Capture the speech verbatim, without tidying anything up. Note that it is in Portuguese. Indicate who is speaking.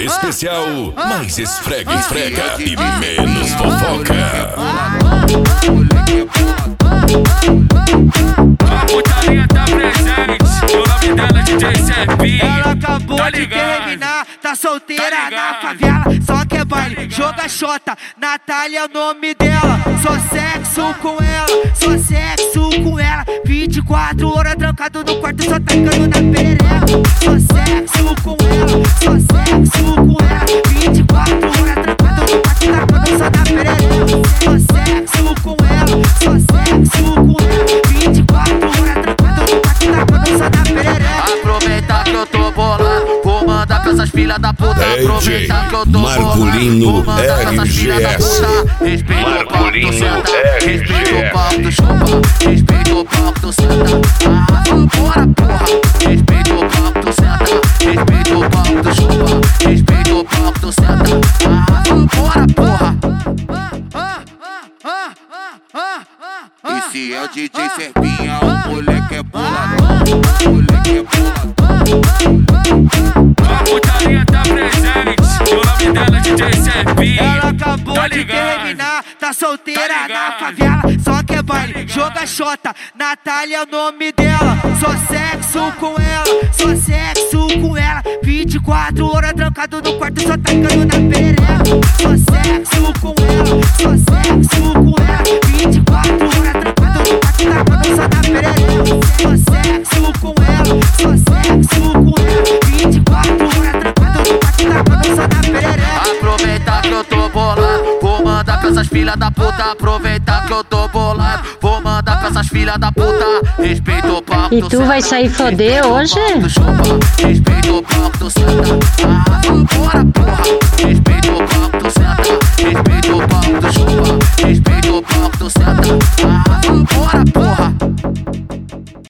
Speaker 1: especial, mais esfrega, esfrega e menos fofoca.
Speaker 2: A putaria tá presente, o nome dela é D J Servinho.
Speaker 3: Ela acabou
Speaker 2: tá
Speaker 3: de
Speaker 2: ligado?
Speaker 3: terminar, tá solteira
Speaker 2: Tá
Speaker 3: na
Speaker 2: ligado?
Speaker 3: favela, só que é baile, joga xota. Natália é o nome dela, só sexo com ela, só sexo com ela. vinte e quatro horas trancado no quarto, só tacando na perereca. Só sexo com ela, só sexo com ela. vinte e quatro horas trancado no quarto, tacando só na perereca. Só sexo com ela, só sexo com ela. vinte e quatro horas trancado no quarto, tacando só na perereca.
Speaker 4: Aproveita que eu tô bolado, vou mandar pra essas filhas da puta.
Speaker 1: D J
Speaker 4: Aproveita que eu tô
Speaker 1: Marculino
Speaker 4: bolado, vou mandar pra essas filhas da
Speaker 1: R G S.
Speaker 4: puta. Respeita o pau que tu senta,
Speaker 1: R G S.
Speaker 4: respeita o pau que tu chupa, respeita o pau que tu senta. Ah, vambora porra, respeita o pau que tu senta, respeita o pau que tu chupa, respeita o pau que tu senta. Ah, vambora porra. Esse é o D J Servinha, o moleque é boladão, o moleque é boladão.
Speaker 2: A putaria tá presente, o nome dela é D J Servinho.
Speaker 3: Ela acabou
Speaker 2: tá
Speaker 3: de
Speaker 2: ligado?
Speaker 3: terminar, tá solteira
Speaker 2: Tá
Speaker 3: na
Speaker 2: ligado?
Speaker 3: favela, só que é baile, joga xota. Natália é o nome dela, só sexo com ela, só sexo com ela. vinte e quatro horas trancado no quarto, só tacando na perereca. Só sexo com ela, só sexo com ela. vinte e quatro horas trancado no quarto, tacando só na perereca. Só sexo com ela, só sexo com ela. vinte e quatro horas trancado no quarto, tacando só na perereca.
Speaker 4: Aproveita que eu tô bolado, vou mandar pra essas filhas da puta. Aproveita que eu tô bolado, vou mandar pra essas filhas da puta. Respeita o pau que
Speaker 5: E tu vai sair foder hoje?
Speaker 4: Respeita o pau que tu senta. Ah, vambora porra, respeita o pau que tu senta, respeita o pau que tu chupa, respeita o pau que tu senta.